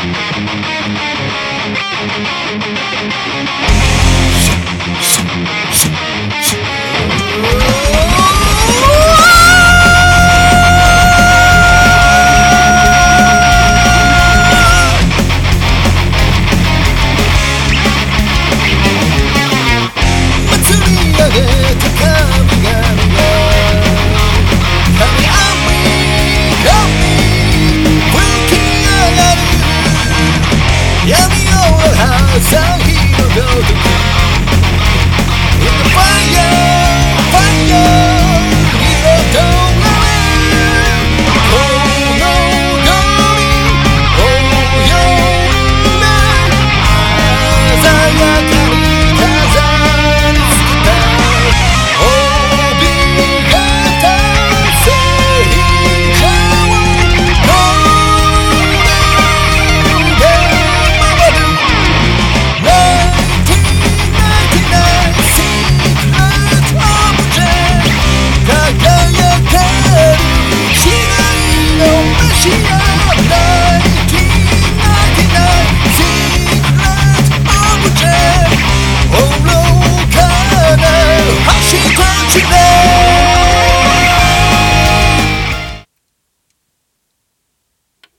朝日のごとく In the fire, fire 彩られこの海泳ぐな鮮やかに飾りつけた帯形聖者輝ける時代のメシア